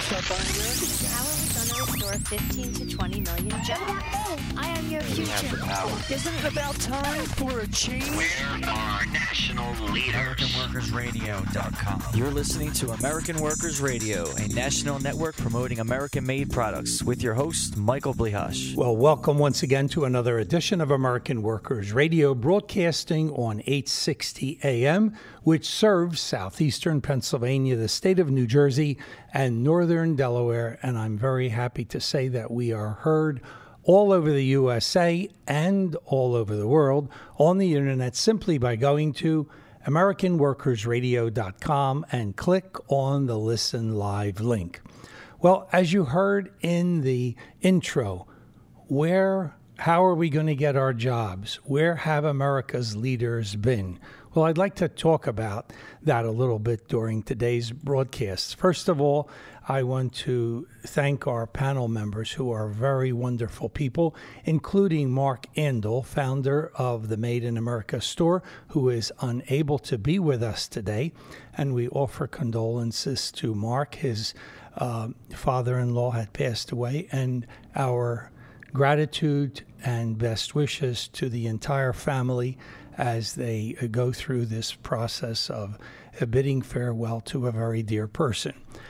stop buying it? How are we going to restore 15 to 20 million jobs? I am your future. Isn't it about time for a change? Where are national leaders? AmericanWorkersRadio.com. You're listening to American Workers Radio, a national network promoting American-made products, with your host, Michael Blihash. Well, welcome once again to another edition of American Workers Radio, broadcasting on 860 AM, which serves southeastern Pennsylvania, the state of New Jersey, and northern Delaware. And I'm very happy to say that we are heard all over the USA and all over the world on the internet simply by going to AmericanWorkersRadio.com and click on the Listen Live link. Well, as you heard in the intro, how are we going to get our jobs? Where have America's leaders been? Well, I'd like to talk about that a little bit during today's broadcast. First of all, I want to thank our panel members who are very wonderful people, including Mark Andel, founder of the Made in America store, who is unable to be with us today. And we offer condolences to Mark. His father-in-law had passed away, and our gratitude and best wishes to the entire family as they go through this process of bidding farewell to a very dear person.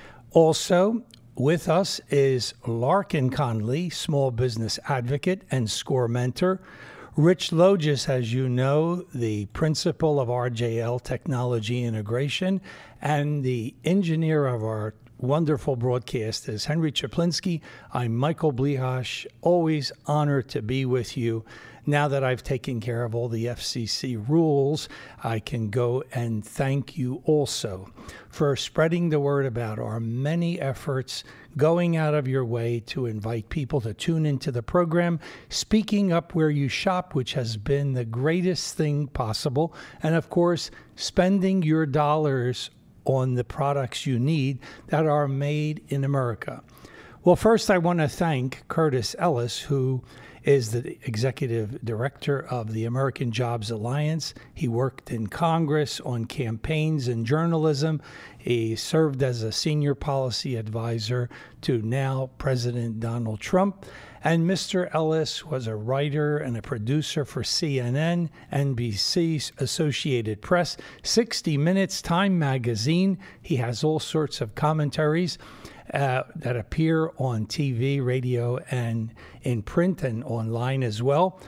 Also with us is Larkin Conley, small business advocate and SCORE mentor. Rich Logis, as you know, the principal of RJL Technology Integration, and the engineer of our wonderful broadcast is Henry Chaplinsky. I'm Michael Blihash, always honored to be with you. Now that I've taken care of all the FCC rules, I can go and thank you also for spreading the word about our many efforts, going out of your way to invite people to tune into the program, speaking up where you shop, which has been the greatest thing possible, and of course, spending your dollars on the products you need that are made in America. Well, first I want to thank Curtis Ellis, who is the executive director of the American Jobs Alliance. He worked in Congress on campaigns and journalism. He served as a senior policy advisor to now President Donald Trump. And Mr. Ellis was a writer and a producer for CNN, NBC, Associated Press, 60 Minutes, Time Magazine. He has all sorts of commentaries that appear on TV, radio, and in print and online as well.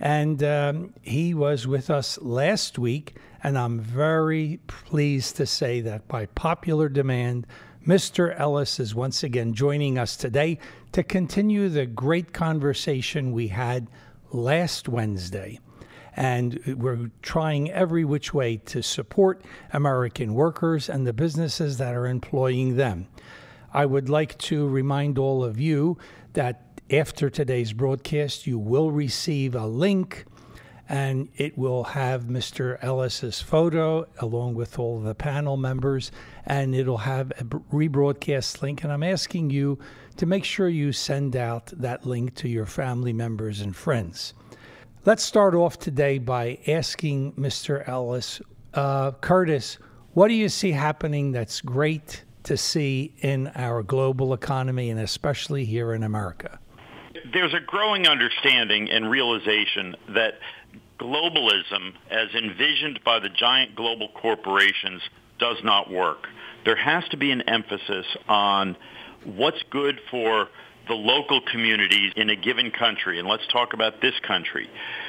And he was with us last week, and I'm very pleased to say that by popular demand, Mr. Ellis is once again joining us today to continue the great conversation we had last Wednesday. And we're trying every which way to support American workers and the businesses that are employing them. I would like to remind all of you that after today's broadcast, you will receive a link, and it will have Mr. Ellis's photo along with all the panel members, and it'll have a rebroadcast link. And I'm asking you to make sure you send out that link to your family members and friends. Let's start off today by asking Mr. Ellis, Curtis, what do you see happening that's great to see in our global economy and especially here in America? There's a growing understanding and realization that globalism, as envisioned by the giant global corporations, does not work. There has to be an emphasis on what's good for the local communities in a given country. And let's talk about this country.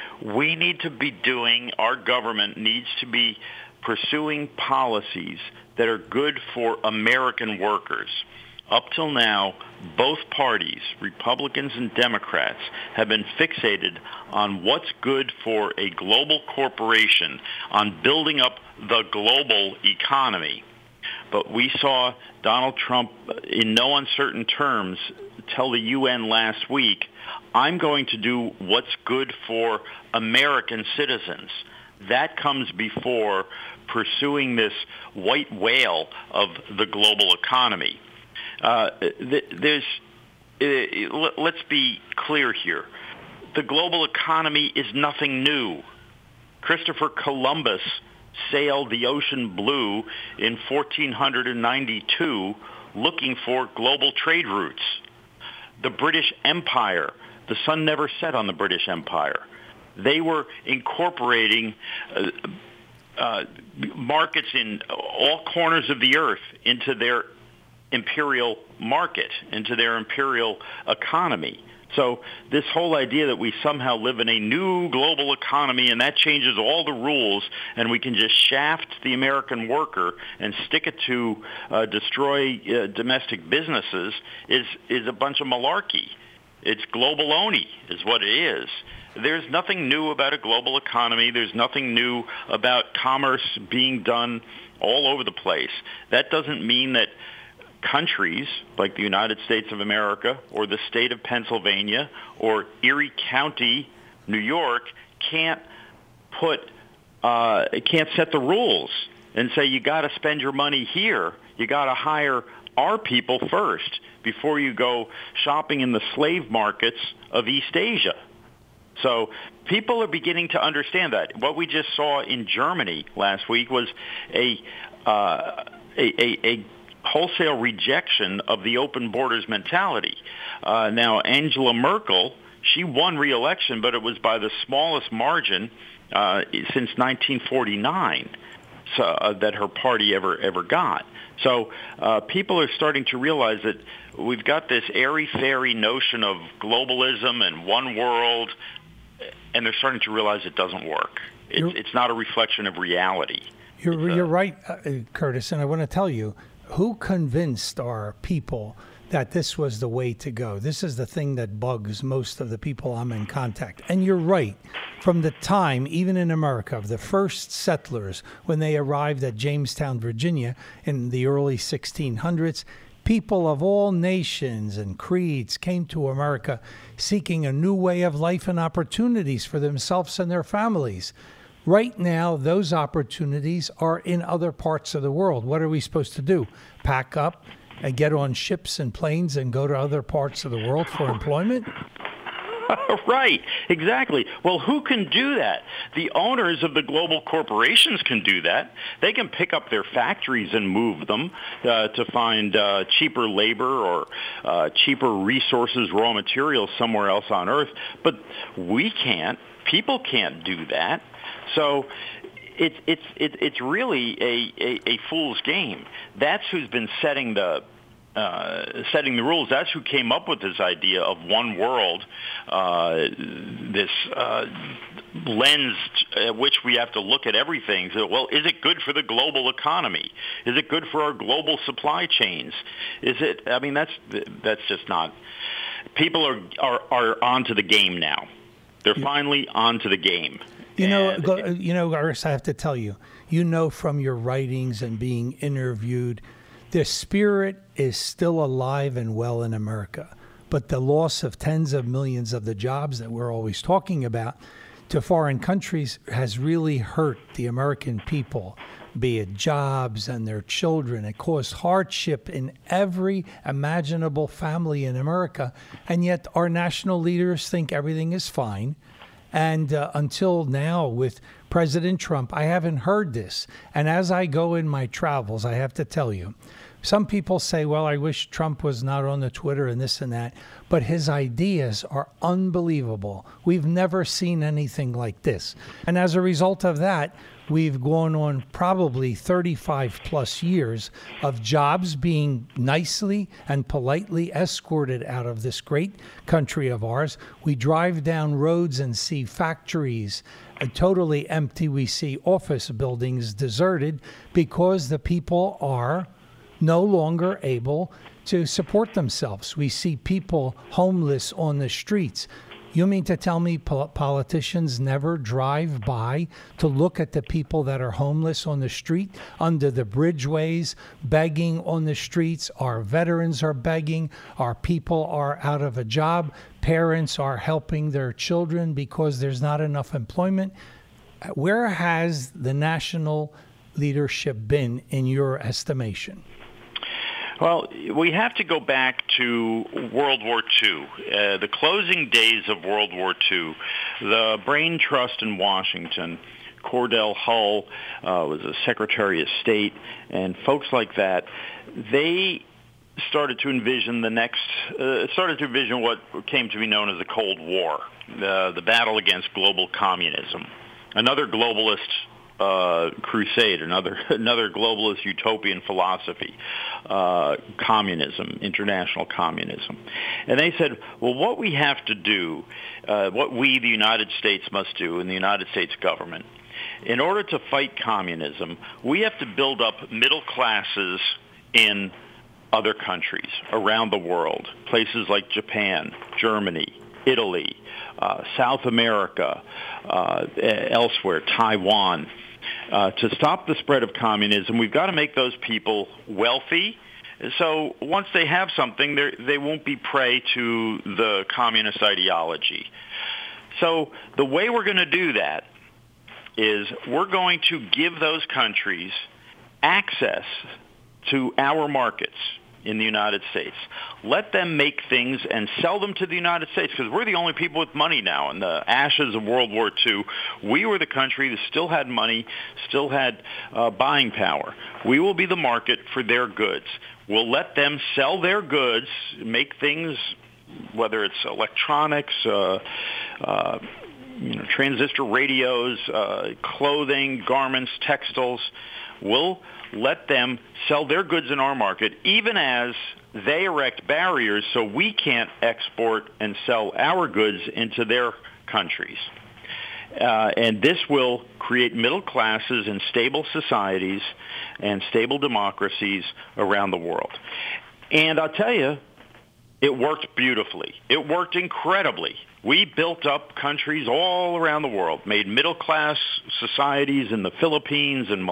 Our government needs to be pursuing policies that are good for American workers. Up till now, both parties, Republicans and Democrats, have been fixated on what's good for a global corporation, on building up the global economy. But we saw Donald Trump, in no uncertain terms, tell the UN last week, I'm going to do what's good for American citizens. That comes before pursuing this white whale of the global economy. Let's be clear here. The global economy is nothing new. Christopher Columbus sailed the ocean blue in 1492 looking for global trade routes. The British Empire, the sun never set on the British Empire. They were incorporating markets in all corners of the earth into their imperial market, into their imperial economy. So this whole idea that we somehow live in a new global economy and that changes all the rules and we can just shaft the American worker and stick it to destroy domestic businesses is a bunch of malarkey. It's global-only is what it is. There's nothing new about a global economy. There's nothing new about commerce being done all over the place. That doesn't mean that countries like the United States of America or the state of Pennsylvania or Erie County, New York, can't set the rules and say you got to spend your money here. You got to hire our people first before you go shopping in the slave markets of East Asia. So people are beginning to understand that. What we just saw in Germany last week was a wholesale rejection of the open borders mentality. Now, Angela Merkel, she won re-election, but it was by the smallest margin since 1949 that her party ever got. So people are starting to realize that we've got this airy-fairy notion of globalism and one world, and they're starting to realize it doesn't work. It's not a reflection of reality. You're right, Curtis, and I want to tell you, who convinced our people that this was the way to go? This is the thing that bugs most of the people I'm in contact. And you're right. From the time, even in America, of the first settlers, when they arrived at Jamestown, Virginia in the early 1600s, people of all nations and creeds came to America seeking a new way of life and opportunities for themselves and their families. Right now, those opportunities are in other parts of the world. What are we supposed to do? Pack up and get on ships and planes and go to other parts of the world for employment? Right, exactly. Well, who can do that? The owners of the global corporations can do that. They can pick up their factories and move them to find cheaper labor or cheaper resources, raw materials somewhere else on Earth. But we can't. People can't do that. So it's really a fool's game. That's who's been setting the rules. That's who came up with this idea of one world, this lens at which we have to look at everything. So, well, is it good for the global economy? Is it good for our global supply chains? Is it? I mean, that's just not. People are onto the game now. They're finally onto the game. Iris, I have to tell you, from your writings and being interviewed, the spirit is still alive and well in America. But the loss of tens of millions of the jobs that we're always talking about to foreign countries has really hurt the American people, be it jobs and their children. It caused hardship in every imaginable family in America. And yet our national leaders think everything is fine. And until now, with President Trump, I haven't heard this. And as I go in my travels, I have to tell you, some people say, well, I wish Trump was not on the Twitter and this and that. But his ideas are unbelievable. We've never seen anything like this. And as a result of that, we've gone on probably 35 plus years of jobs being nicely and politely escorted out of this great country of ours. We drive down roads and see factories totally empty. We see office buildings deserted because the people are no longer able to support themselves. We see people homeless on the streets. You mean to tell me politicians never drive by to look at the people that are homeless on the street, under the bridgeways, begging on the streets? Our veterans are begging. Our people are out of a job. Parents are helping their children because there's not enough employment. Where has the national leadership been in your estimation? Well, we have to go back to World War II, the closing days of World War II. The Brain Trust in Washington, Cordell Hull was a Secretary of State, and folks like that, they started to envision what came to be known as the Cold War, the battle against global communism, another globalist crusade, another globalist utopian philosophy, communism, international communism. And they said, well, what we have to do, what we, the United States, must do in the United States government, in order to fight communism, we have to build up middle classes in other countries around the world, places like Japan, Germany, Italy, South America, elsewhere, Taiwan. To stop the spread of communism, we've got to make those people wealthy. So once they have something, they won't be prey to the communist ideology. So the way we're going to do that is we're going to give those countries access to our markets in the United States. Let them make things and sell them to the United States, because we're the only people with money now. In the ashes of World War II, we were the country that still had money, still had buying power. We will be the market for their goods. We'll let them sell their goods, make things, whether it's electronics, transistor radios, clothing, garments, textiles. We'll let them sell their goods in our market, even as they erect barriers so we can't export and sell our goods into their countries. And this will create middle classes and stable societies and stable democracies around the world. And I'll tell you, it worked beautifully. It worked incredibly. We built up countries all around the world, made middle-class societies in the Philippines and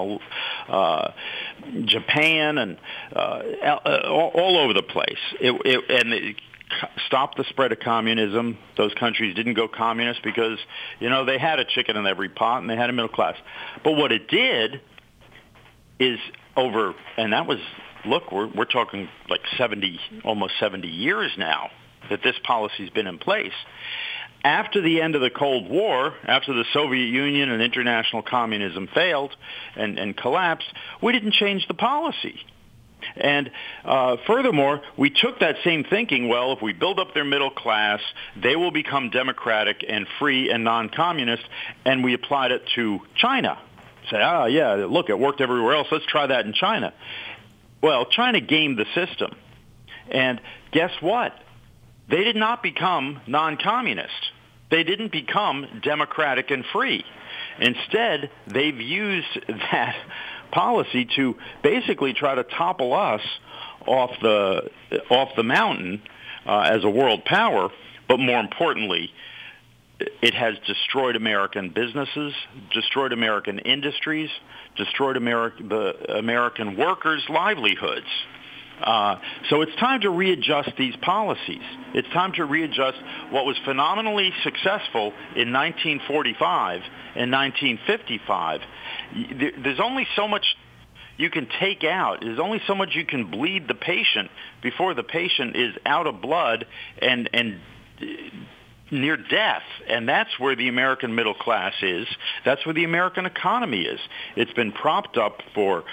Japan and all over the place. It stopped the spread of communism. Those countries didn't go communist because, they had a chicken in every pot and they had a middle class. But what it did is and that was, look, we're talking like almost 70 years now that this policy's been in place. After the end of the Cold War, after the Soviet Union and international communism failed and collapsed, we didn't change the policy. And furthermore, we took that same thinking, well, if we build up their middle class, they will become democratic and free and non-communist, and we applied it to China. Say, yeah, look, it worked everywhere else. Let's try that in China. Well, China gamed the system. And guess what? They did not become non-communist. They didn't become democratic and free. Instead, they've used that policy to basically try to topple us off the mountain as a world power, but more importantly, it has destroyed American businesses, destroyed American industries, destroyed the American workers' livelihoods. So it's time to readjust these policies. It's time to readjust what was phenomenally successful in 1945 and 1955. There's only so much you can take out. There's only so much you can bleed the patient before the patient is out of blood and near death. And that's where the American middle class is. That's where the American economy is. It's been propped up for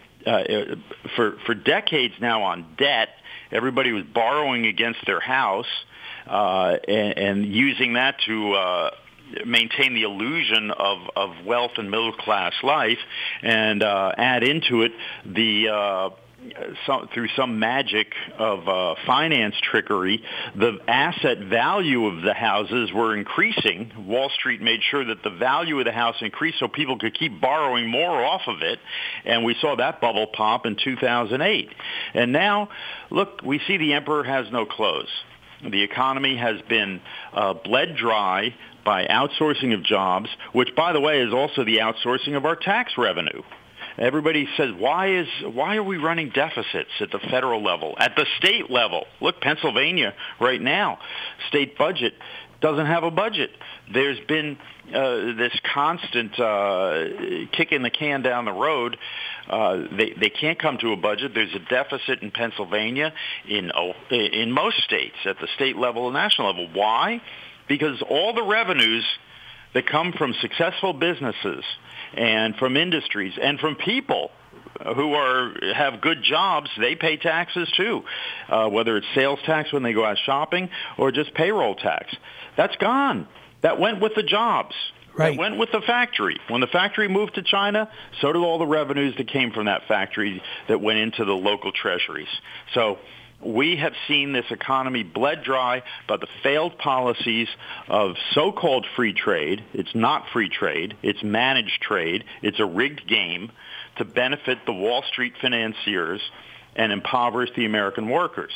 decades now on debt. Everybody was borrowing against their house and using that to maintain the illusion of wealth and middle class life, and add into it through some magic of finance trickery, the asset value of the houses were increasing. Wall Street made sure that the value of the house increased so people could keep borrowing more off of it, and we saw that bubble pop in 2008. And now, look, we see the emperor has no clothes. The economy has been bled dry by outsourcing of jobs, which, by the way, is also the outsourcing of our tax revenue. Everybody says, why are we running deficits at the federal level, at the state level? Look, Pennsylvania right now, state budget doesn't have a budget. There's been this constant kicking the can down the road. They can't come to a budget. There's a deficit in Pennsylvania, in most states, at the state level and national level. Why? Because all the revenues that come from successful businesses and from industries and from people, who have good jobs, they pay taxes too, whether it's sales tax when they go out shopping or just payroll tax. That's gone. That went with the jobs. Right. That went with the factory. When the factory moved to China, so did all the revenues that came from that factory that went into the local treasuries. So we have seen this economy bled dry by the failed policies of so-called free trade. It's not free trade. It's managed trade. It's a rigged game to benefit the Wall Street financiers and impoverish the American workers.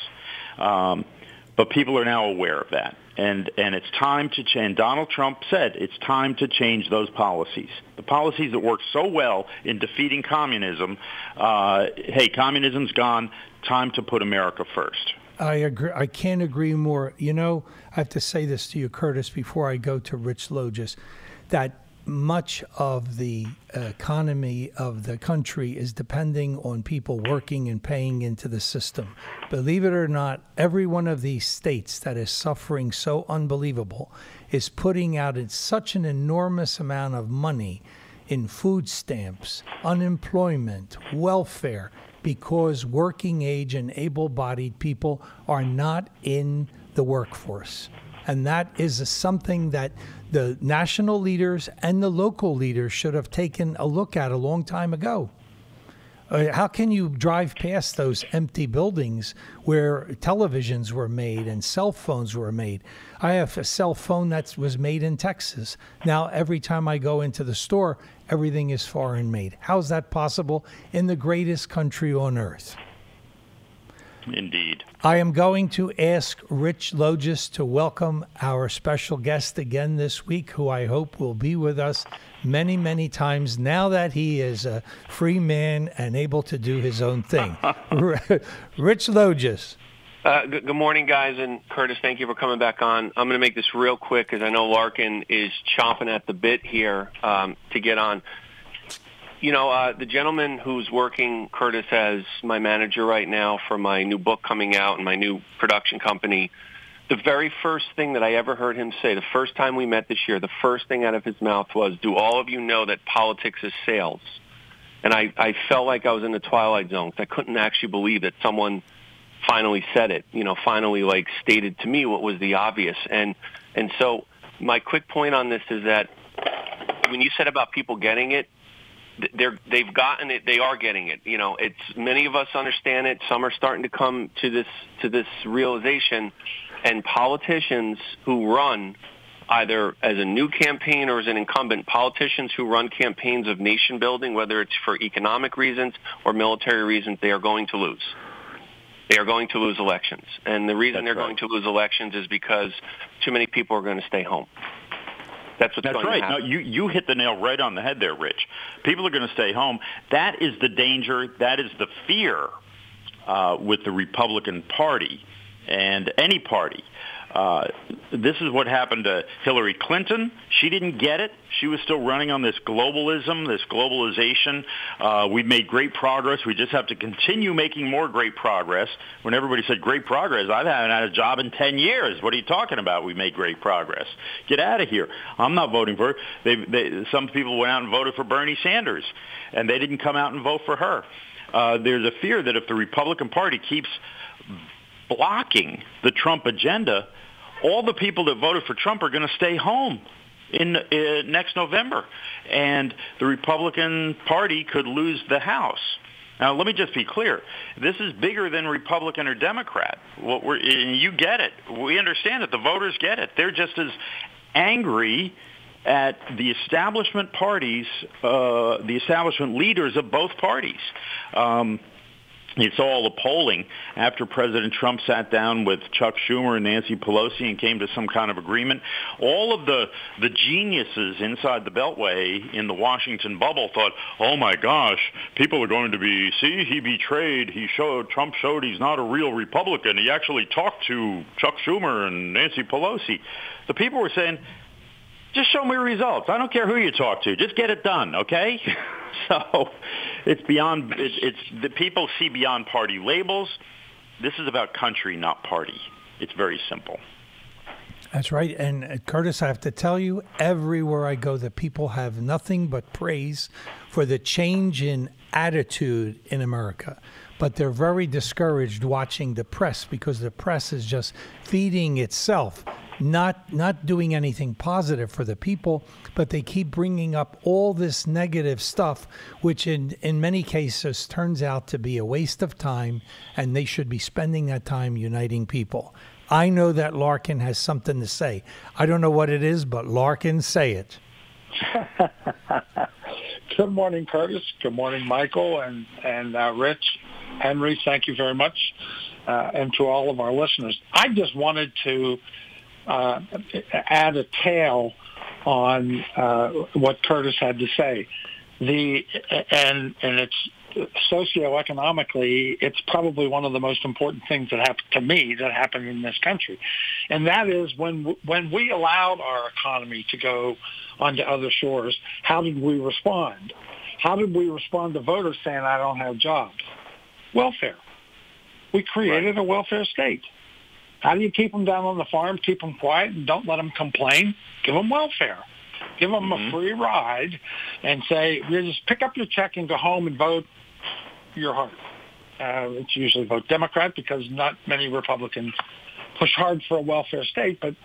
But people are now aware of that. And it's time to change. Donald Trump said it's time to change those policies. The policies that worked so well in defeating communism. Hey, communism's gone. Time to put America first. I agree. I can't agree more. You know, I have to say this to you, Curtis, before I go to Rich Logis, that much of the economy of the country is depending on people working and paying into the system. Believe it or not, every one of these states that is suffering so unbelievable is putting out such an enormous amount of money in food stamps, unemployment, welfare, because working age and able-bodied people are not in the workforce. And that is something that the national leaders and the local leaders should have taken a look at a long time ago. How can you drive past those empty buildings where televisions were made and cell phones were made? I have a cell phone that was made in Texas. Now, every time I go into the store, everything is foreign made. How is that possible in the greatest country on earth? Indeed. I am going to ask Rich Logis to welcome our special guest again this week, who I hope will be with us many, many times now that he is a free man and able to do his own thing. Rich Logis. Good morning, guys, and Curtis, thank you for coming back on. I'm going to make this real quick because I know Larkin is chomping at the bit here to get on. You know, the gentleman who's working, Curtis, as my manager right now for my new book coming out and my new production company, the very first thing that I ever heard him say, the first time we met this year, the first thing out of his mouth was, do all of you know that politics is sales? And I felt like I was in the Twilight Zone. I couldn't actually believe that someone finally said it, you know, finally like stated to me what was the obvious. And so my quick point on this is that when you said about people getting it, they've gotten it. They are getting it. You know, it's many of us understand it. Some are starting to come to this realization. And politicians who run either as a new campaign or as an incumbent, politicians who run campaigns of nation building, whether it's for economic reasons or military reasons, they are going to lose. They are going to lose elections. And the reason they're going to lose elections is because too many people are going to stay home. That's what's going to happen. No, you hit the nail right on the head there, Rich. People are going to stay home. That is the danger. That is the fear with the Republican Party and any party. This is what happened to Hillary Clinton. She didn't get it. She was still running on this globalism, this globalization. We've made great progress. We just have to continue making more great progress. When everybody said great progress, I haven't had a job in 10 years. What are you talking about? We made great progress. Get out of here. I'm not voting for her. Some people went out and voted for Bernie Sanders, and they didn't come out and vote for her. There's a fear that if the Republican Party keeps blocking the Trump agenda, all the people that voted for Trump are going to stay home in next November, and the Republican Party could lose the House. Now, let me just be clear. This is bigger than Republican or Democrat. You get it. We understand it. The voters get it. They're just as angry at the establishment parties, the establishment leaders of both parties. It's all the polling after President Trump sat down with Chuck Schumer and Nancy Pelosi and came to some kind of agreement. All of the geniuses inside the Beltway in the Washington bubble thought, oh, my gosh, people are going to he betrayed. Trump showed he's not a real Republican. He actually talked to Chuck Schumer and Nancy Pelosi. The people were saying, just show me results. I don't care who you talk to. Just get it done, okay? So it's beyond. It's the people see beyond party labels. This is about country, not party. It's very simple. That's right. And Curtis, I have to tell you, everywhere I go, the people have nothing but praise for the change in attitude in America. But they're very discouraged watching the press because the press is just feeding itself, not doing anything positive for the people, but they keep bringing up all this negative stuff, which in many cases turns out to be a waste of time, and they should be spending that time uniting people. I know that Larkin has something to say. I don't know what it is, but Larkin, say it. Good morning, Curtis. Good morning, Michael and Rich. Henry, thank you very much. And to all of our listeners. I just wanted to add a tale on what Curtis had to say. And it's socioeconomically, it's probably one of the most important things that happened to me that happened in this country. And that is when we allowed our economy to go onto other shores, how did we respond? How did we respond to voters saying, I don't have jobs? Welfare. We created a welfare state. How do you keep them down on the farm, keep them quiet, and don't let them complain? Give them welfare. Give them a free ride and say, you just pick up your check and go home and vote your heart. It's usually vote Democrat because not many Republicans push hard for a welfare state, but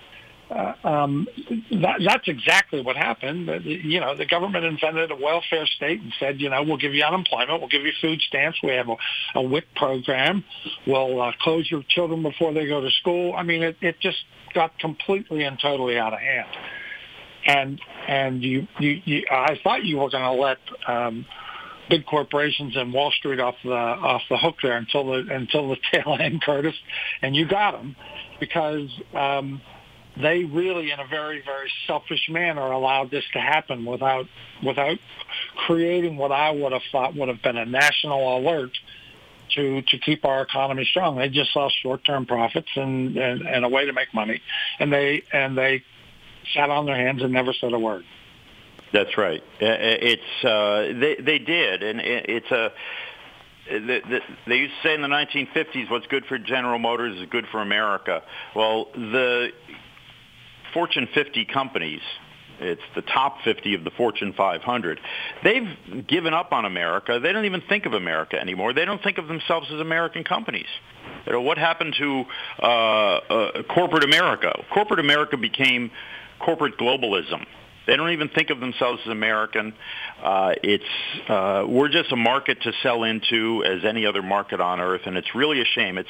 that's exactly what happened. The government invented a welfare state and said, we'll give you unemployment, we'll give you food stamps, we have a WIC program, we'll close your children before they go to school. I mean, it just got completely and totally out of hand. And I thought you were going to let big corporations and Wall Street off the hook there until the tail end, Curtis, and you got them because they really, in a very, very selfish manner, allowed this to happen without creating what I would have thought would have been a national alert to keep our economy strong. They just saw short-term profits and a way to make money, and they sat on their hands and never said a word. That's right. They did, and they used to say in the 1950s, what's good for General Motors is good for America. Well, the Fortune 50 companies, it's the top 50 of the Fortune 500, they've given up on America. They don't even think of America anymore. They don't think of themselves as American companies. What happened to corporate America? Corporate America became corporate globalism. They don't even think of themselves as American. We're just a market to sell into as any other market on earth, and it's really a shame.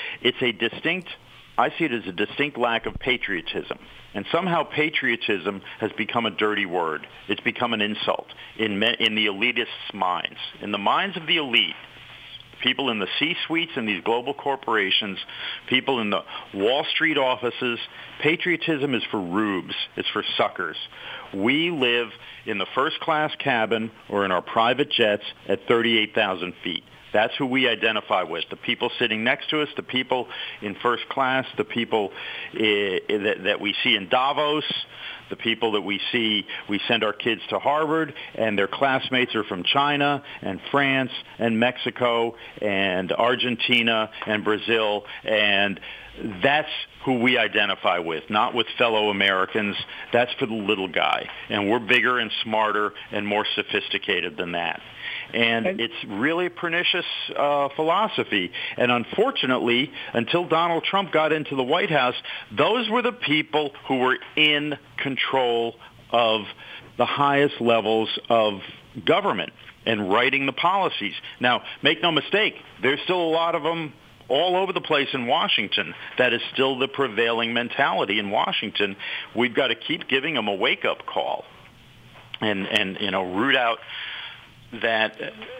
I see it as a distinct lack of patriotism. And somehow patriotism has become a dirty word. It's become an insult in the elitists' minds. In the minds of the elite, people in the C-suites in these global corporations, people in the Wall Street offices, patriotism is for rubes. It's for suckers. We live in the first-class cabin or in our private jets at 38,000 feet. That's who we identify with, the people sitting next to us, the people in first class, the people that we see in Davos, the people that we send our kids to Harvard, and their classmates are from China and France and Mexico and Argentina and Brazil, and that's who we identify with, not with fellow Americans. That's for the little guy, and we're bigger and smarter and more sophisticated than that. And it's really a pernicious philosophy. And unfortunately, until Donald Trump got into the White House, those were the people who were in control of the highest levels of government and writing the policies. Now, make no mistake, there's still a lot of them all over the place in Washington. That is still the prevailing mentality in Washington. We've got to keep giving them a wake-up call and root out that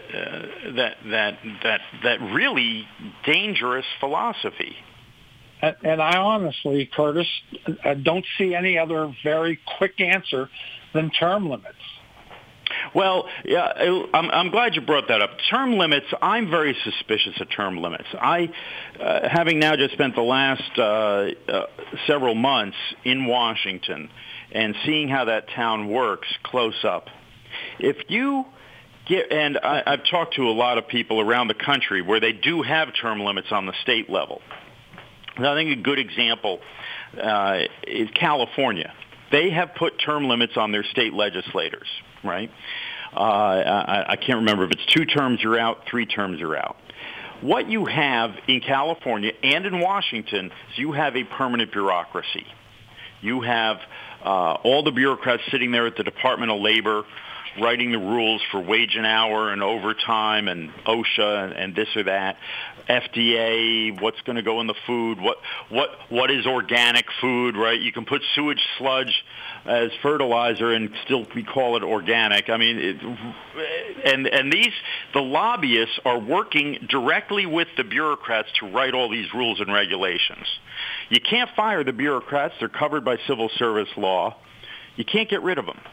really dangerous philosophy. And I honestly, Curtis, don't see any other very quick answer than term limits. Well, yeah, I'm glad you brought that up. Term limits, I'm very suspicious of term limits. Having now just spent the last several months in Washington and seeing how that town works close up, and I've talked to a lot of people around the country where they do have term limits on the state level. And I think a good example is California. They have put term limits on their state legislators, right? I can't remember if it's 2 terms you're out, 3 terms you're out. What you have in California and in Washington is you have a permanent bureaucracy. You have all the bureaucrats sitting there at the Department of Labor writing the rules for wage and hour and overtime and OSHA and this or that, FDA, what's going to go in the food, what is organic food, right? You can put sewage sludge as fertilizer and still call it organic. I mean, the lobbyists are working directly with the bureaucrats to write all these rules and regulations. You can't fire the bureaucrats. They're covered by civil service law. You can't get rid of them.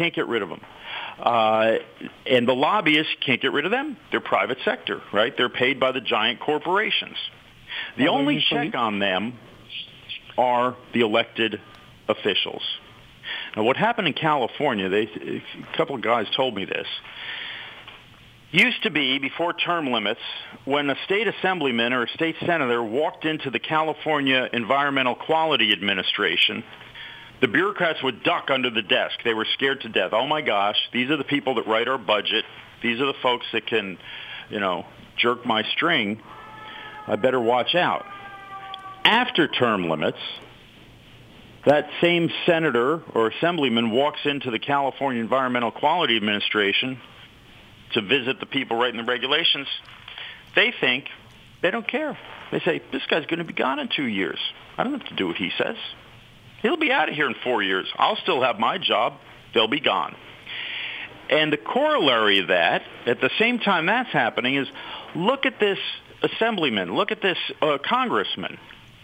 And the lobbyists can't get rid of them. They're private sector, right? They're paid by the giant corporations. The only check on them are the elected officials. Now, what happened in California, a couple of guys told me this, used to be, before term limits, when a state assemblyman or a state senator walked into the California Environmental Quality Administration, the bureaucrats would duck under the desk. They were scared to death. Oh, my gosh, these are the people that write our budget. These are the folks that can, jerk my string. I better watch out. After term limits, that same senator or assemblyman walks into the California Environmental Quality Administration to visit the people writing the regulations. They don't care. They say, this guy's going to be gone in 2 years. I don't have to do what he says. He'll be out of here in 4 years. I'll still have my job. They'll be gone. And the corollary of that, at the same time that's happening, is look at this assemblyman, look at this congressman.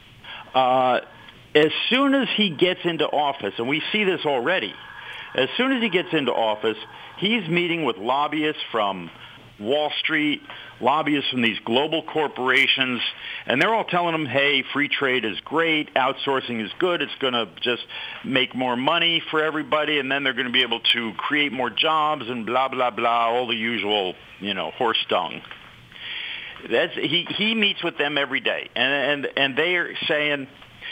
As soon as he gets into office, and we see this already, as soon as he gets into office, he's meeting with lobbyists from Wall Street, lobbyists from these global corporations, and they're all telling him, hey, free trade is great, outsourcing is good, it's going to just make more money for everybody, and then they're going to be able to create more jobs and blah, blah, blah, all the usual, horse dung. He meets with them every day, and they are saying,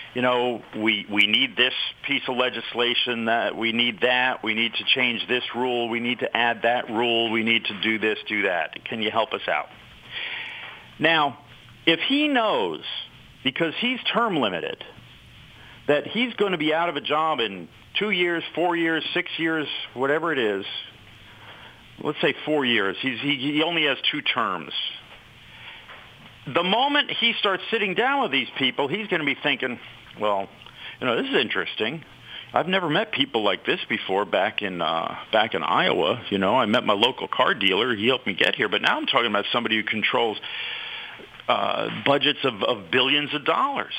we need this piece of legislation, that we need to change this rule, we need to add that rule, we need to do this, do that. Can you help us out? Now, if he knows, because he's term limited, that he's going to be out of a job in 2 years, 4 years, 6 years, whatever it is, let's say 4 years, he only has 2 terms. The moment he starts sitting down with these people, he's going to be thinking, well, this is interesting. I've never met people like this before back in Iowa. I met my local car dealer. He helped me get here. But now I'm talking about somebody who controls budgets of billions of dollars.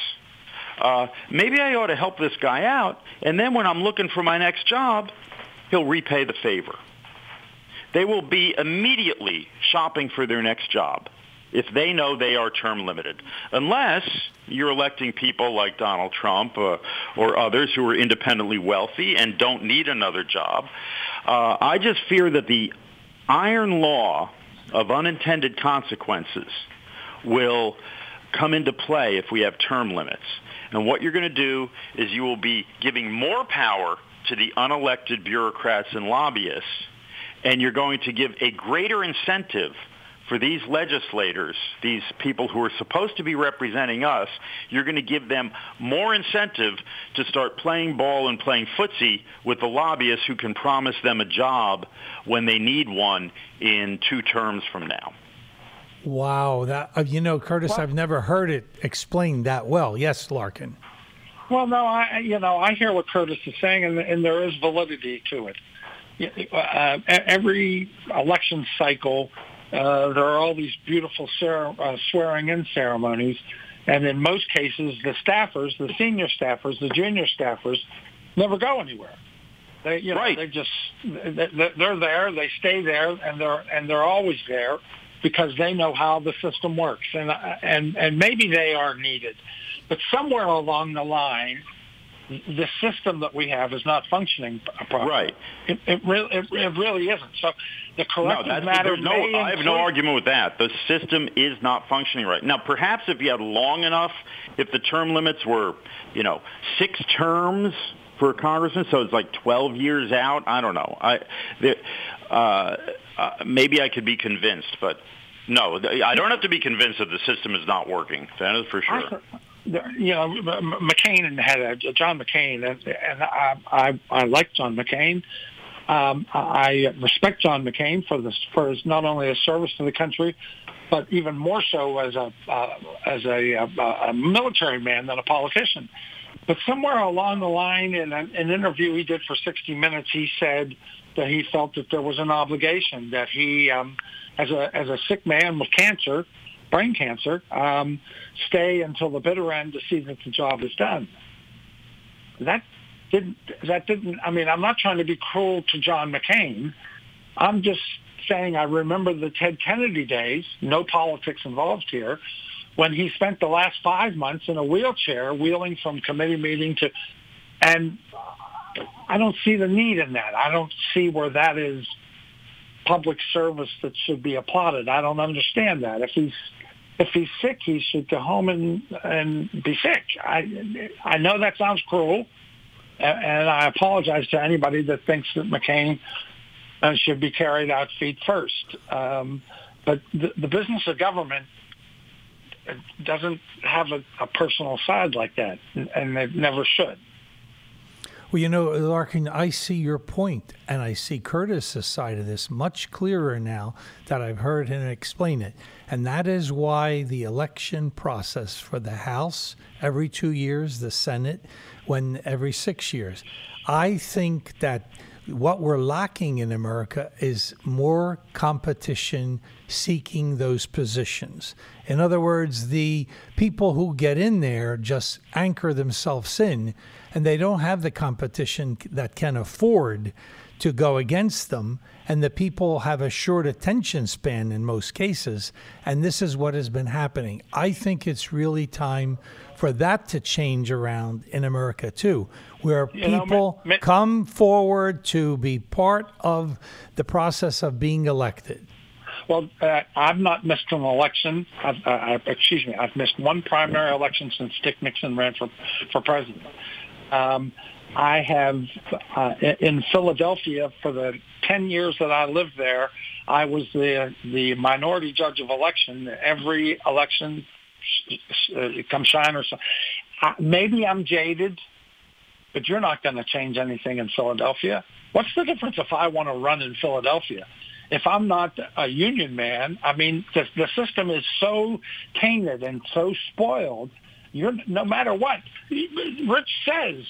Maybe I ought to help this guy out. And then when I'm looking for my next job, he'll repay the favor. They will be immediately shopping for their next job if they know they are term limited, unless you're electing people like Donald Trump or others who are independently wealthy and don't need another job. I just fear that the iron law of unintended consequences will come into play if we have term limits. And what you're going to do is you will be giving more power to the unelected bureaucrats and lobbyists, and you're going to give a greater incentive for these legislators, these people who are supposed to be representing us. You're going to give them more incentive to start playing ball and playing footsie with the lobbyists who can promise them a job when they need one in 2 terms from now. Wow. That Curtis, I've never heard it explained that well. Yes, Larkin. Well, no, I hear what Curtis is saying, and there is validity to it. Every election cycle, there are all these beautiful swearing-in ceremonies, and in most cases, the staffers, the senior staffers, the junior staffers, never go anywhere. They're there, they stay there, and they're always there because they know how the system works, and maybe they are needed, but somewhere along the line, the system that we have is not functioning properly. Right. It really isn't. So the corrective matter I have no argument with that. The system is not functioning right. Now, perhaps if you had long enough, if the term limits were, 6 terms for a congressman, so it's like 12 years out, I don't know. Maybe I could be convinced, but no, I don't have to be convinced that the system is not working. That is for sure. McCain had John McCain, and I like John McCain. I respect John McCain for his not only his service to the country, but even more so as a military man than a politician. But somewhere along the line, in an interview he did for 60 Minutes, he said that he felt that there was an obligation that he, as a sick man with cancer, brain cancer, stay until the bitter end to see that the job is done. That didn't. I mean, I'm not trying to be cruel to John McCain. I'm just saying I remember the Ted Kennedy days, no politics involved here, when he spent the last 5 months in a wheelchair wheeling from committee meeting to, and I don't see the need in that. I don't see where that is public service that should be applauded. I don't understand that. If he's sick, he should go home and be sick. I know that sounds cruel, and I apologize to anybody that thinks that McCain should be carried out feet first. But the business of government doesn't have a personal side like that, and it never should. Well, Larkin, I see your point, and I see Curtis's side of this much clearer now that I've heard him explain it. And that is why the election process for the House every 2 years, the Senate every 6 years. I think that what we're lacking in America is more competition seeking those positions. In other words, the people who get in there just anchor themselves in, and they don't have the competition that can afford to go against them. And the people have a short attention span in most cases. And this is what has been happening. I think it's really time for that to change around in America, too, where people come forward to be part of the process of being elected. Well, I've not missed an election. I've missed one primary election since Dick Nixon ran for president. I have, in Philadelphia, for the 10 years that I lived there, I was the minority judge of election. Every election, come shine or shine. Maybe I'm jaded, but you're not going to change anything in Philadelphia. What's the difference if I want to run in Philadelphia? If I'm not a union man, I mean, the system is so tainted and so spoiled. No matter what, Rich says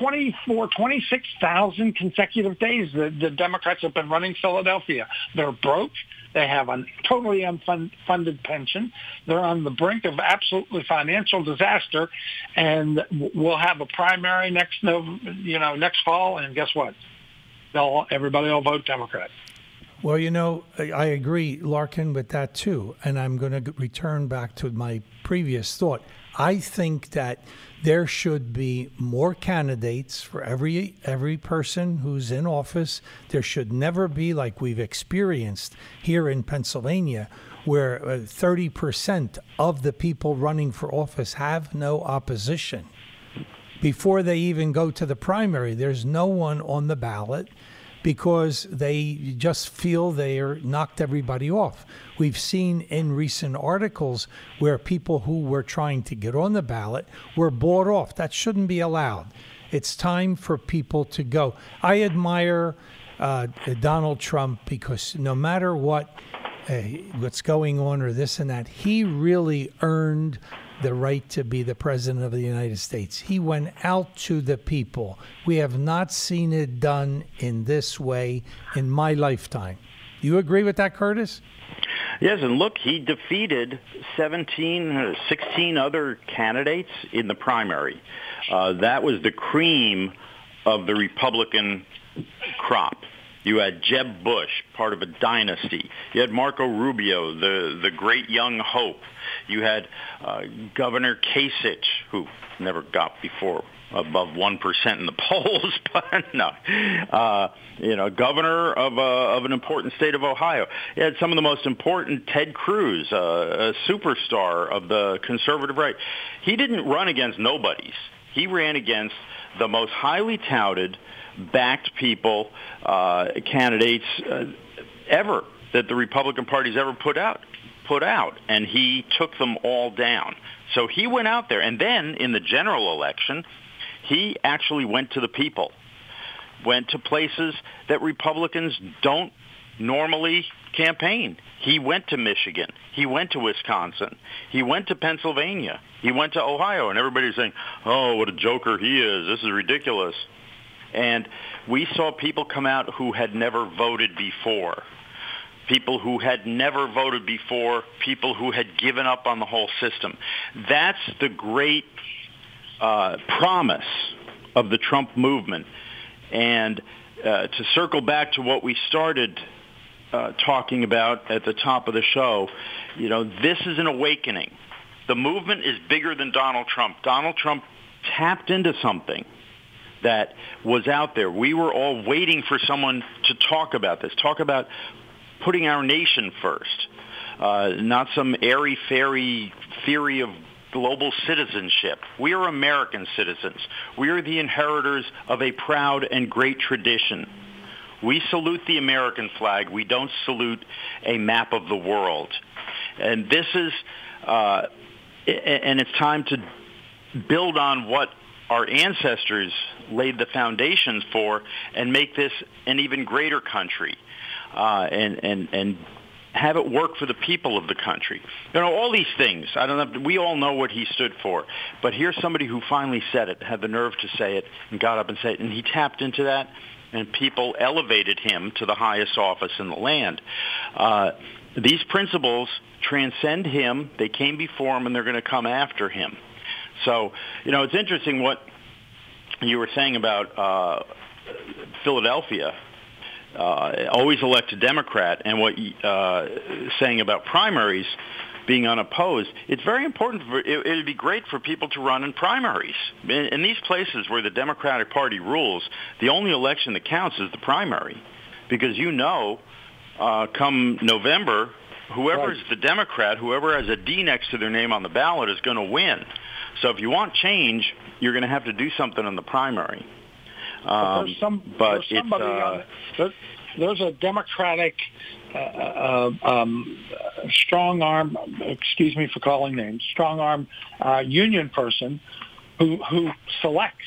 26,000 consecutive days the Democrats have been running Philadelphia. They're broke. They have a totally unfunded pension. They're on the brink of absolutely financial disaster, and we'll have a primary next fall. And guess what? Everybody will vote Democrat. Well, I agree, Larkin, with that too. And I'm going to return back to my previous thought. I think that there should be more candidates for every person who's in office. There should never be, like we've experienced here in Pennsylvania, where 30% of the people running for office have no opposition. Before they even go to the primary, there's no one on the ballot, because they just feel they're knocked everybody off. We've seen in recent articles where people who were trying to get on the ballot were bought off. That shouldn't be allowed. It's time for people to go. I admire Donald Trump because no matter what's going on or this and that, he really earned the right to be the president of the United States. He went out to the people. We have not seen it done in this way in my lifetime. You agree with that, Curtis? Yes, and look, he defeated 16 other candidates in the primary. That was the cream of the Republican crop. You had Jeb Bush, part of a dynasty. You had Marco Rubio, the great young hope. You had Governor Kasich, who never got before, above 1% in the polls, but no. Governor of an important state of Ohio. He had some of the most important, Ted Cruz, a superstar of the conservative right. He didn't run against nobodies. He ran against the most highly touted, backed people, candidates ever that the Republican Party's ever put out, and he took them all down. So he went out there, and then in the general election, he actually went to the people, went to places that Republicans don't normally campaign. He went to Michigan. He went to Wisconsin. He went to Pennsylvania. He went to Ohio, and everybody's saying, oh, what a joker he is. This is ridiculous. And we saw people come out who had never voted before, people who had never voted before, people who had given up on the whole system. That's the great promise of the Trump movement. And to circle back to what we started talking about at the top of the show, this is an awakening. The movement is bigger than Donald Trump. Donald Trump tapped into something that was out there. We were all waiting for someone to talk about this, talk about putting our nation first, not some airy-fairy theory of global citizenship. We are American citizens. We are the inheritors of a proud and great tradition. We salute the American flag. We don't salute a map of the world. And this is, and it's time to build on what our ancestors laid the foundations for and make this an even greater country, and have it work for the people of the country. All these things. I don't know. We all know what he stood for, but here's somebody who finally said it, had the nerve to say it, and got up and said it, and he tapped into that, and people elevated him to the highest office in the land. These principles transcend him. They came before him, and they're going to come after him. So, it's interesting what you were saying about Philadelphia, always elect a Democrat, and what saying about primaries being unopposed. It's very important. It would be great for people to run in primaries. In these places where the Democratic Party rules, the only election that counts is the primary, because come November, whoever's the Democrat, whoever has a D next to their name on the ballot is going to win. So if you want change, you're going to have to do something in the primary. There's a Democratic strong arm, excuse me for calling names, strong arm union person who selects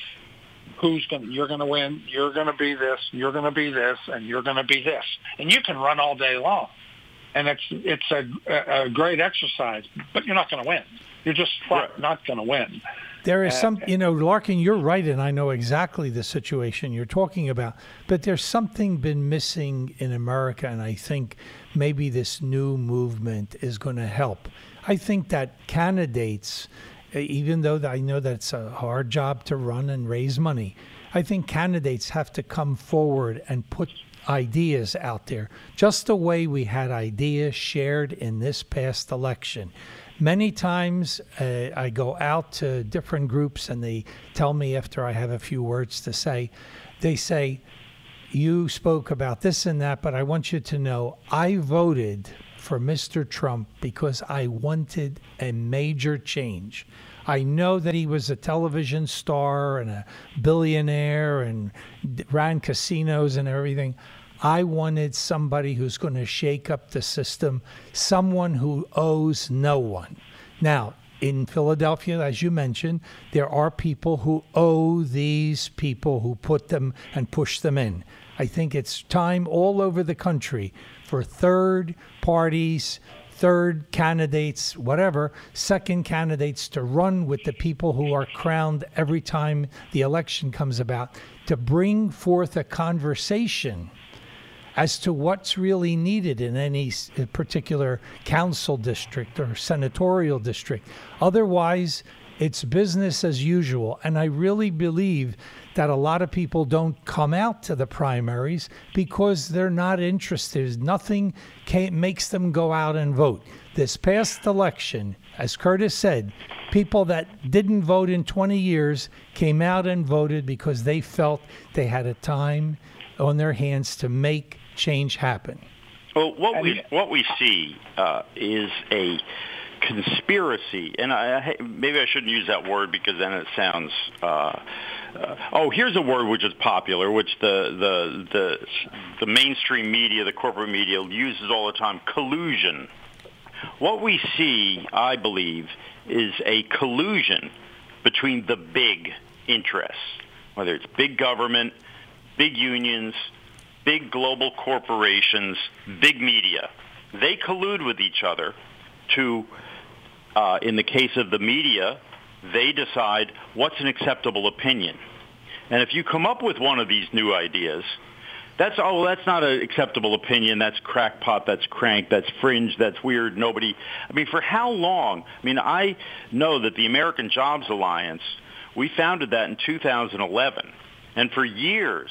you're going to win, you're going to be this, you're going to be this, and you're going to be this. And you can run all day long. And it's a great exercise, but you're not going to win. You're just not going to win. There is Larkin, you're right, and I know exactly the situation you're talking about. But there's something been missing in America, and I think maybe this new movement is going to help. I think that candidates, even though I know that it's a hard job to run and raise money, I think candidates have to come forward and put ideas out there, just the way we had ideas shared in this past election. Many times I go out to different groups and they tell me after I have a few words to say, they say, you spoke about this and that, but I want you to know I voted for Mr. Trump because I wanted a major change. I know that he was a television star and a billionaire and ran casinos and everything. I wanted somebody who's going to shake up the system, someone who owes no one. Now, in Philadelphia, as you mentioned, there are people who owe these people who put them and push them in. I think it's time all over the country for third parties, third candidates, whatever, second candidates to run with the people who are crowned every time the election comes about, to bring forth a conversation as to what's really needed in any particular council district or senatorial district. Otherwise, it's business as usual. And I really believe that a lot of people don't come out to the primaries because they're not interested. Nothing makes them go out and vote. this past election, as Curtis said, people that didn't vote in 20 years came out and voted because they felt they had a time on their hands to make change happen. Well, what we see is a conspiracy, and maybe I shouldn't use that word because then it sounds. Here's a word which is popular, which the mainstream media, the corporate media, uses all the time: collusion. What we see, I believe, is a collusion between the big interests, whether it's big government, big unions, big global corporations, big media. They collude with each other to, in the case of the media, they decide what's an acceptable opinion. And if you come up with one of these new ideas, that's not an acceptable opinion, that's crackpot, that's crank, that's fringe, that's weird, for how long? I know that the American Jobs Alliance, we founded that in 2011, and for years,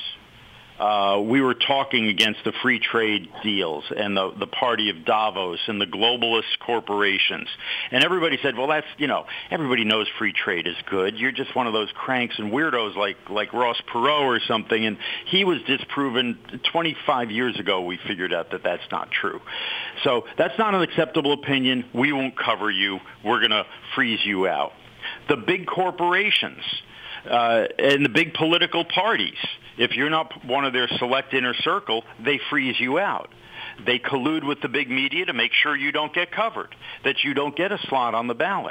we were talking against the free trade deals and the party of Davos and the globalist corporations. And everybody said, well, everybody knows free trade is good. You're just one of those cranks and weirdos like Ross Perot or something. And he was disproven 25 years ago. We figured out that that's not true. So that's not an acceptable opinion. We won't cover you. We're going to freeze you out. The big corporations and the big political parties, if you're not one of their select inner circle, they freeze you out. They collude with the big media to make sure you don't get covered, that you don't get a slot on the ballot.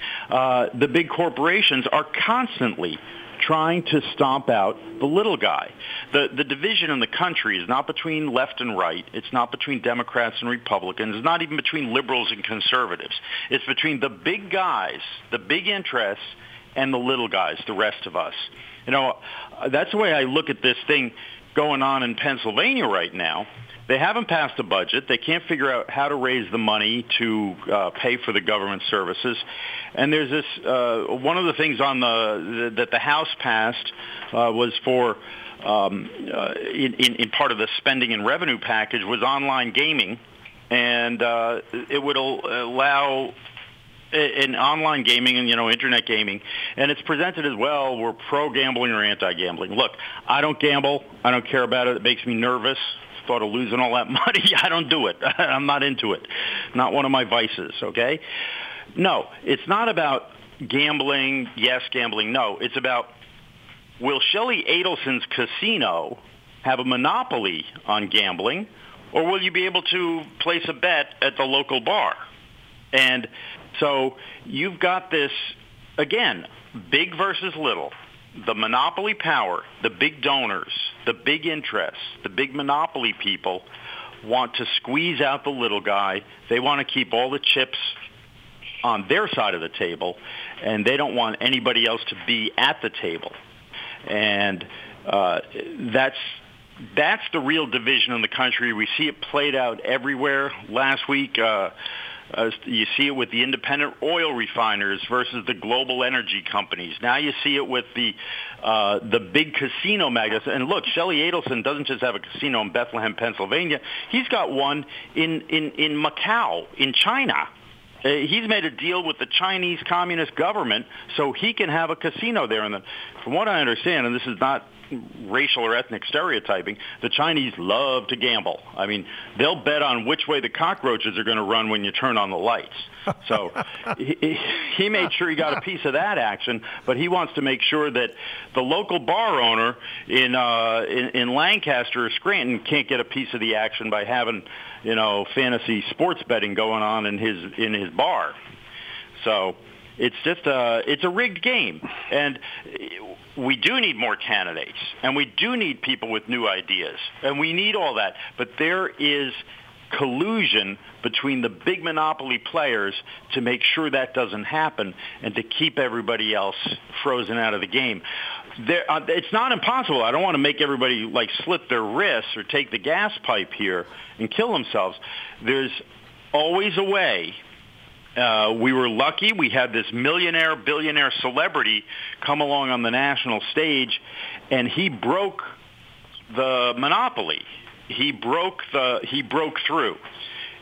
The big corporations are constantly trying to stomp out the little guy. The division in the country is not between left and right. It's not between Democrats and Republicans. It's not even between liberals and conservatives. It's between the big guys, the big interests, and the little guys, the rest of us. That's the way I look at this thing going on in Pennsylvania right now. They haven't passed a budget. They can't figure out how to raise the money to pay for the government services. And there's this one of the things on that the House passed was for in part of the spending and revenue package was online gaming, and it would allow in online gaming and, internet gaming, and it's presented as, well, we're pro-gambling or anti-gambling. Look, I don't gamble. I don't care about it. It makes me nervous. Thought of losing all that money. I don't do it. I'm not into it. Not one of my vices, okay? No, it's not about gambling, yes, gambling, no. It's about, will Shelley Adelson's casino have a monopoly on gambling, or will you be able to place a bet at the local bar? And so you've got this, again, big versus little, the monopoly power, the big donors, the big interests, the big monopoly people want to squeeze out the little guy. They want to keep all the chips on their side of the table, and they don't want anybody else to be at the table. And that's the real division in the country. We see it played out everywhere. Last week, you see it with the independent oil refiners versus the global energy companies. Now you see it with the big casino magnates. And look, Shelley Adelson doesn't just have a casino in Bethlehem, Pennsylvania. He's got one in Macau, in China. He's made a deal with the Chinese Communist government so he can have a casino there. And from what I understand, and this is not racial or ethnic stereotyping, the Chinese love to gamble. They'll bet on which way the cockroaches are going to run when you turn on the lights. So he made sure he got a piece of that action, but he wants to make sure that the local bar owner in Lancaster or Scranton can't get a piece of the action by having, fantasy sports betting going on in his bar. So it's just it's a rigged game, and we do need more candidates, and we do need people with new ideas, and we need all that. But there is collusion between the big monopoly players to make sure that doesn't happen and to keep everybody else frozen out of the game. It's not impossible. I don't want to make everybody slit their wrists or take the gas pipe here and kill themselves. There's always a way. We were lucky. We had this millionaire, billionaire celebrity come along on the national stage, and he broke the monopoly. He broke through.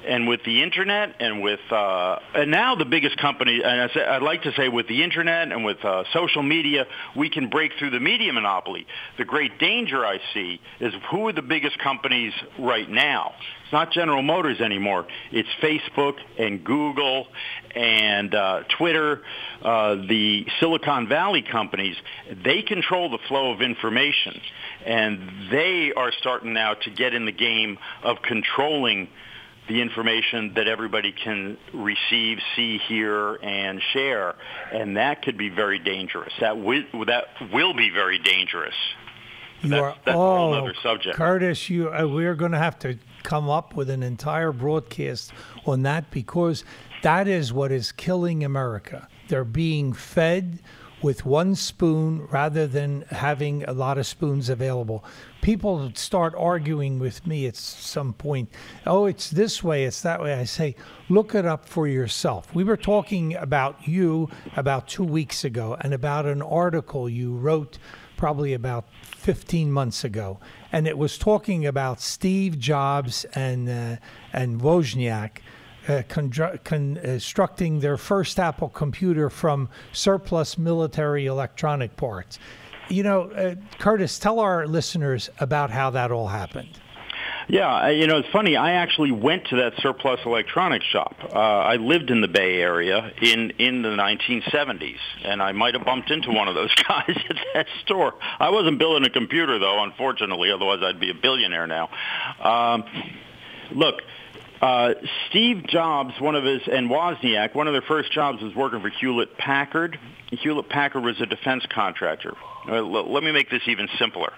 And with the internet and with and now the biggest company, and I'd like to say with the internet and with social media, we can break through the media monopoly. The great danger I see is who are the biggest companies right now? It's not General Motors anymore. It's Facebook and Google and Twitter, the Silicon Valley companies. They control the flow of information, and they are starting now to get in the game of controlling the information that everybody can receive, see, hear, and share, and that could be very dangerous. That will be very dangerous. That's a whole other subject. Curtis, we're going to have to come up with an entire broadcast on that, because that is what is killing America. They're being fed with one spoon rather than having a lot of spoons available. People start arguing with me at some point. Oh, it's this way, it's that way. I say, look it up for yourself. We were talking about you about 2 weeks ago and about an article you wrote probably about 15 months ago. And it was talking about Steve Jobs and Wozniak constructing their first Apple computer from surplus military electronic parts. You know, Curtis, tell our listeners about how that all happened. Yeah, it's funny. I actually went to that surplus electronics shop. I lived in the Bay Area in the 1970s, and I might have bumped into one of those guys at that store. I wasn't building a computer, though, unfortunately. Otherwise, I'd be a billionaire now. Look, Steve Jobs, and Wozniak, one of their first jobs was working for Hewlett-Packard. Hewlett-Packard was a defense contractor. Let me make this even simpler.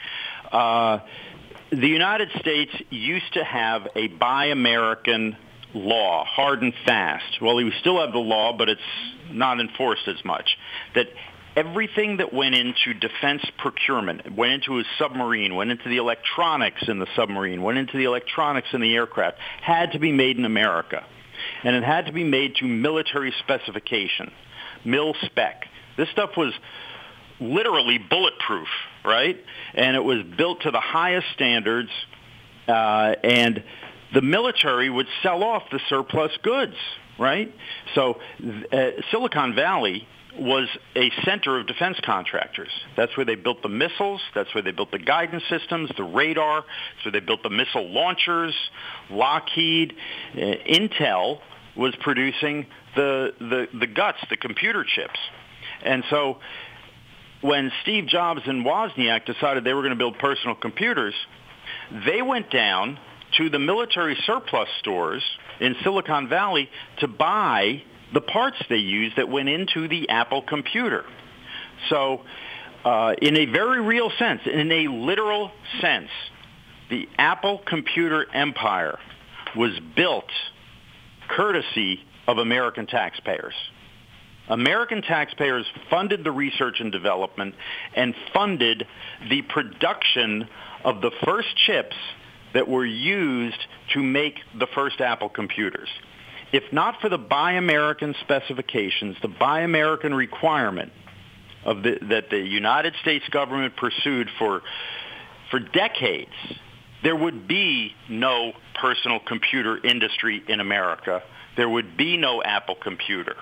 The United States used to have a Buy American law, hard and fast. Well, we still have the law, but it's not enforced as much. That everything that went into defense procurement, went into a submarine, went into the electronics in the submarine, went into the electronics in the aircraft, had to be made in America. And it had to be made to military specification, mil spec. This stuff was literally bulletproof, right? And it was built to the highest standards, and the military would sell off the surplus goods, right? So Silicon Valley was a center of defense contractors. That's where they built the missiles. That's where they built the guidance systems, the radar. That's where they built the missile launchers. Lockheed, Intel was producing the guts, the computer chips. And so when Steve Jobs and Wozniak decided they were going to build personal computers, they went down to the military surplus stores in Silicon Valley to buy the parts they used that went into the Apple computer. So in a very real sense, in a literal sense, the Apple computer empire was built courtesy of American taxpayers. American taxpayers funded the research and development and funded the production of the first chips that were used to make the first Apple computers. If not for the Buy American specifications, the Buy American requirement that the United States government pursued for decades, there would be no personal computer industry in America. There would be no Apple computer.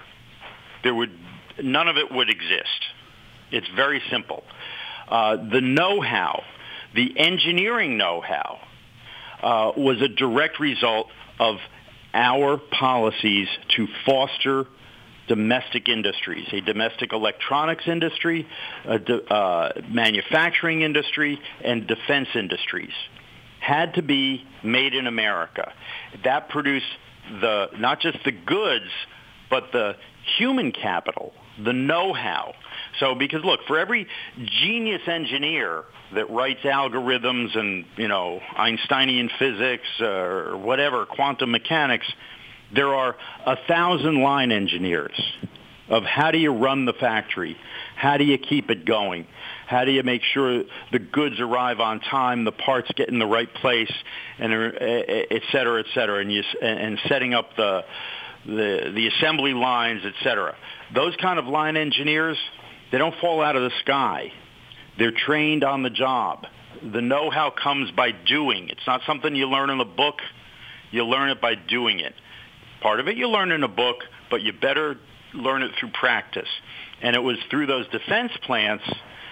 None of it would exist. It's very simple. The know-how, the engineering know-how, was a direct result of our policies to foster domestic industries, a domestic electronics industry, a manufacturing industry, and defense industries had to be made in America. That produced not just the goods, but the human capital, the know-how. So, because look, for every genius engineer that writes algorithms and, Einsteinian physics or whatever, quantum mechanics, there are 1,000 line engineers of how do you run the factory? How do you keep it going? How do you make sure the goods arrive on time, the parts get in the right place, and et cetera, and setting up the assembly lines, et cetera. Those kind of line engineers, they don't fall out of the sky. They're trained on the job. The know-how comes by doing. It's not something you learn in a book. You learn it by doing it. Part of it you learn in a book, but you better learn it through practice. And it was through those defense plants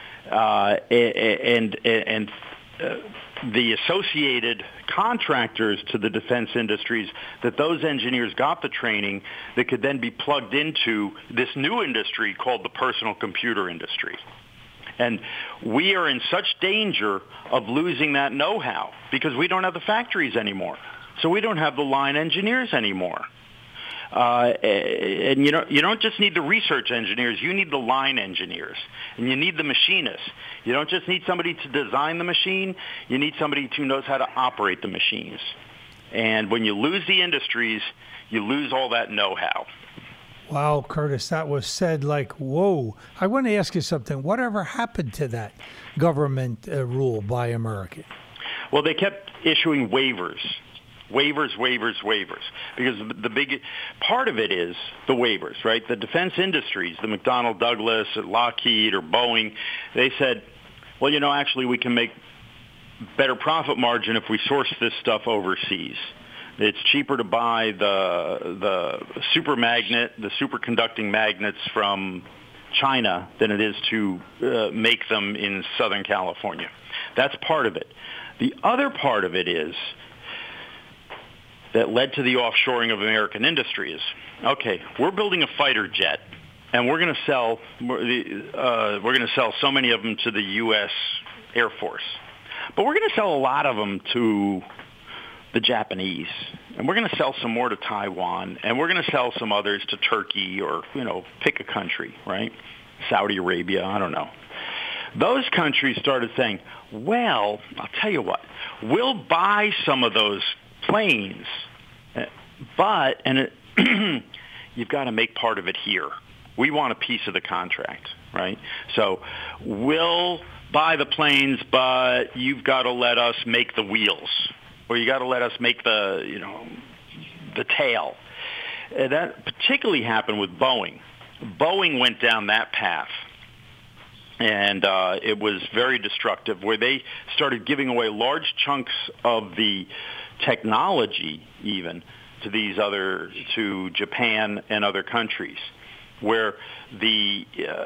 and the associated contractors to the defense industries that those engineers got the training that could then be plugged into this new industry called the personal computer industry. And we are in such danger of losing that know-how because we don't have the factories anymore. So we don't have the line engineers anymore. And you don't just need the research engineers, you need the line engineers, and you need the machinists. You don't just need somebody to design the machine, you need somebody who knows how to operate the machines. And when you lose the industries, you lose all that know-how. Wow, Curtis, that was said like, whoa. I want to ask you something. Whatever happened to that government rule by American? Well, they kept issuing waivers. Waivers. Because the big part of it is the waivers, right? The defense industries, the McDonnell Douglas, or Lockheed, or Boeing, they said, well, actually we can make better profit margin if we source this stuff overseas. It's cheaper to buy the superconducting magnets from China than it is to make them in Southern California. That's part of it. The other part of it is that led to the offshoring of American industry is, okay, we're building a fighter jet, and we're going to sell so many of them to the U.S. Air Force, but we're going to sell a lot of them to the Japanese, and we're going to sell some more to Taiwan, and we're going to sell some others to Turkey or pick a country, right? Saudi Arabia, I don't know. Those countries started saying, well, I'll tell you what, we'll buy some of those planes, but you've got to make part of it here. We want a piece of the contract, right? So we'll buy the planes, but you've got to let us make the wheels, or you got to let us make the tail. That particularly happened with Boeing. Boeing went down that path. And it was very destructive, where they started giving away large chunks of the technology, even to Japan and other countries, where the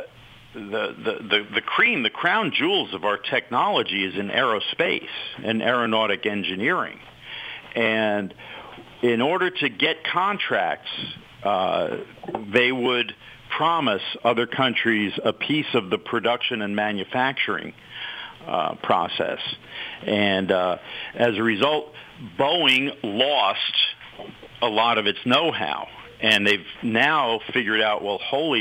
crown jewels of our technology is in aerospace and aeronautic engineering. And in order to get contracts, they would promise other countries a piece of the production and manufacturing process. And as a result, Boeing lost a lot of its know-how. And they've now figured out, well,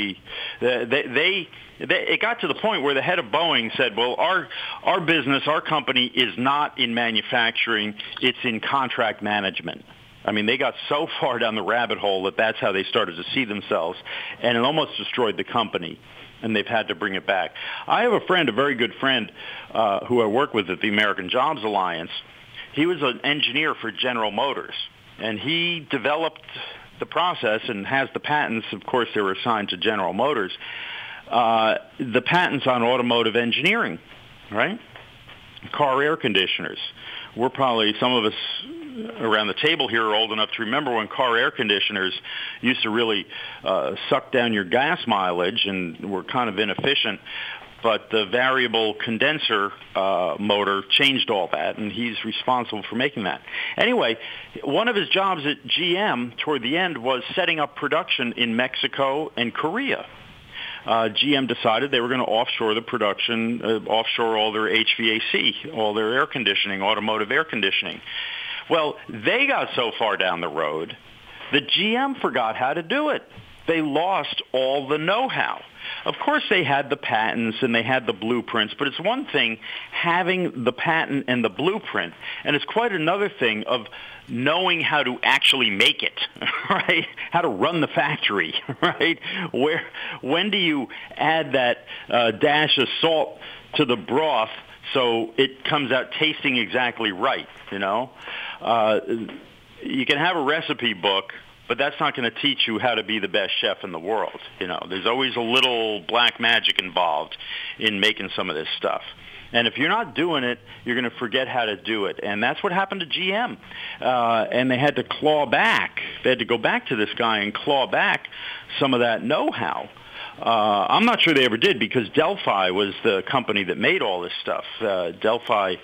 it got to the point where the head of Boeing said, well, our business, our company is not in manufacturing, it's in contract management. I mean, they got so far down the rabbit hole that that's how they started to see themselves, and it almost destroyed the company, and they've had to bring it back. I have a friend, a very good friend, who I work with at the American Jobs Alliance. He was an engineer for General Motors, and he developed the process and has the patents. Of course, they were assigned to General Motors. The patents on automotive engineering, right? Car air conditioners. We're probably, some of us around the table here are old enough to remember when car air conditioners used to really suck down your gas mileage and were kind of inefficient. But the variable condenser motor changed all that, and he's responsible for making that. Anyway, one of his jobs at GM toward the end was setting up production in Mexico and Korea. GM decided they were going to offshore the production, offshore all their HVAC, all their air conditioning, automotive air conditioning. Well, they got so far down the road that GM forgot how to do it. They lost all the know-how. Of course, they had the patents and they had the blueprints, but it's one thing having the patent and the blueprint, and it's quite another thing of knowing how to actually make it, right? How to run the factory, right? When do you add that dash of salt to the broth so it comes out tasting exactly right, You can have a recipe book, but that's not going to teach you how to be the best chef in the world. There's always a little black magic involved in making some of this stuff. And if you're not doing it, you're going to forget how to do it. And that's what happened to GM. And they had to claw back. They had to go back to this guy and claw back some of that know-how. I'm not sure they ever did, because Delphi was the company that made all this stuff. Delphi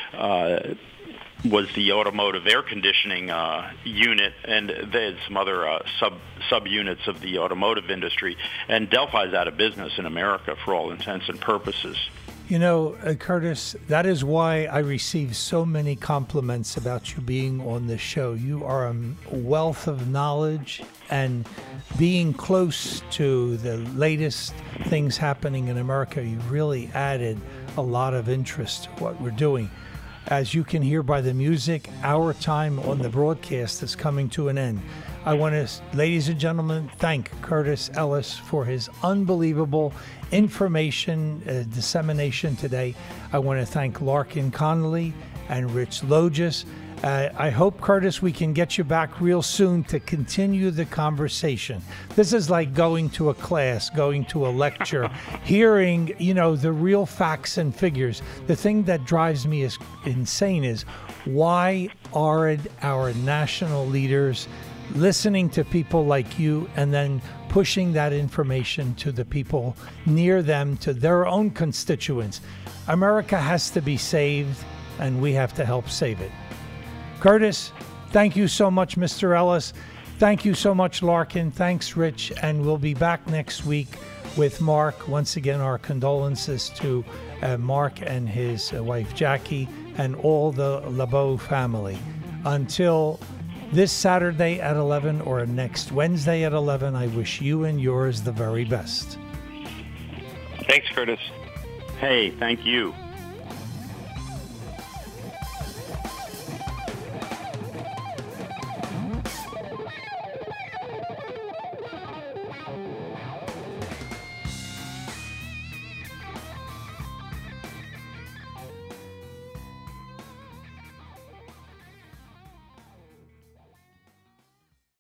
was the automotive air conditioning unit, and there's some other sub-units of the automotive industry. And Delphi's out of business in America for all intents and purposes. You know, Curtis, that is why I receive so many compliments about you being on this show. You are a wealth of knowledge, and being close to the latest things happening in America, you really added a lot of interest to what we're doing. As you can hear by the music, our time on the broadcast is coming to an end. I want to, ladies and gentlemen, thank Curtis Ellis for his unbelievable information dissemination today. I want to thank Larkin Connolly and Rich Logis. I hope, Curtis, we can get you back real soon to continue the conversation. This is like going to a class, going to a lecture, hearing, the real facts and figures. The thing that drives me is insane is, why aren't our national leaders listening to people like you and then pushing that information to the people near them, to their own constituents? America has to be saved, and we have to help save it. Curtis, thank you so much, Mr. Ellis. Thank you so much, Larkin. Thanks, Rich. And we'll be back next week with Mark. Once again, our condolences to Mark and his wife, Jackie, and all the LeBeau family. Until this Saturday at 11 or next Wednesday at 11, I wish you and yours the very best. Thanks, Curtis. Hey, thank you.